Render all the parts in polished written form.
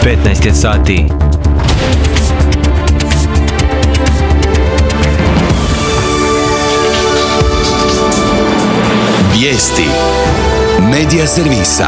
15 je sati. Vijesti Medija servisa.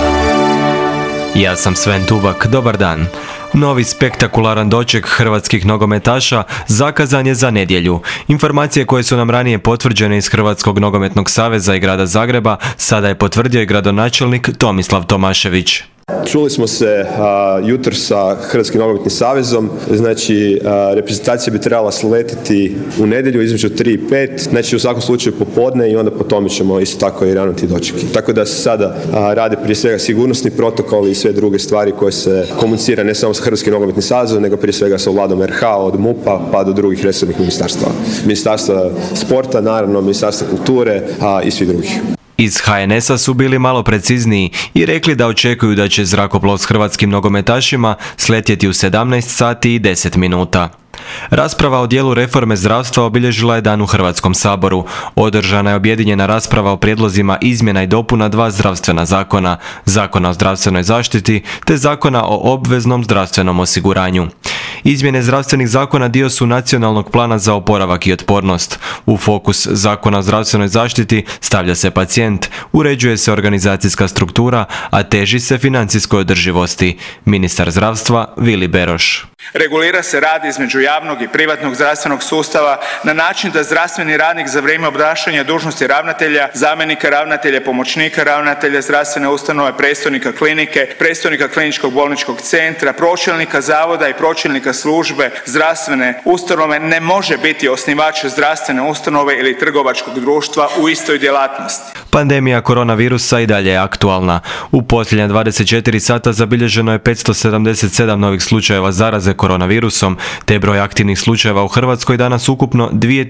Ja sam Sven Tubak, dobar dan. Novi spektakularan doček hrvatskih nogometaša zakazan je za nedjelju. Informacije koje su nam ranije potvrđene iz Hrvatskog nogometnog saveza i grada Zagreba sada je potvrdio i gradonačelnik Tomislav Tomašević. Čuli smo se jutros sa Hrvatskim nogometnim savezom, znači reprezentacija bi trebala sletiti u nedjelju između 3 i 5, znači u svakom slučaju popodne i onda po tome ćemo isto tako i ranuti dočeki. Tako da se sada rade prije svega sigurnosni protokoli i sve druge stvari koje se komunicira ne samo sa Hrvatskim nogometnim savezom, nego prije svega sa vladom RH, od MUP-a pa do drugih resornih ministarstava. Ministarstva sporta, naravno, Ministarstva kulture i svih drugih. Iz HNS-a su bili malo precizniji i rekli da očekuju da će zrakoplov s hrvatskim nogometašima sletjeti u 17 sati i 10 minuta. Rasprava o dijelu reforme zdravstva obilježila je dan u Hrvatskom saboru. Održana je objedinjena rasprava o prijedlozima izmjena i dopuna 2 zdravstvena zakona, Zakona o zdravstvenoj zaštiti te Zakona o obveznom zdravstvenom osiguranju. Izmjene zdravstvenih zakona dio su Nacionalnog plana za oporavak i otpornost. U fokus Zakona o zdravstvenoj zaštiti stavlja se pacijent, uređuje se organizacijska struktura, a teži se financijskoj održivosti. Ministar zdravstva Vili Beroš. Regulira se rad između javnog i privatnog zdravstvenog sustava na način da zdravstveni radnik za vrijeme obnašanja dužnosti ravnatelja, zamjenika ravnatelja, pomoćnika ravnatelja zdravstvene ustanove, predstojnika klinike, predstojnika kliničkog bolničkog centra, pročelnika zavoda i pročelnika službe zdravstvene ustanove ne može biti osnivač zdravstvene ustanove ili trgovačkog društva u istoj djelatnosti. Pandemija koronavirusa i dalje je aktualna. U posljednja 24 sata zabilježeno je 577 novih slučajeva zaraze koronavirusom, te broj aktivnih slučajeva u Hrvatskoj danas ukupno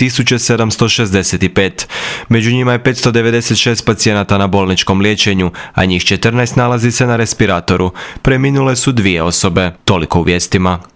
2765. Među njima je 596 pacijenata na bolničkom liječenju, a njih 14 nalazi se na respiratoru. Preminule su 2 osobe. Toliko u vijestima.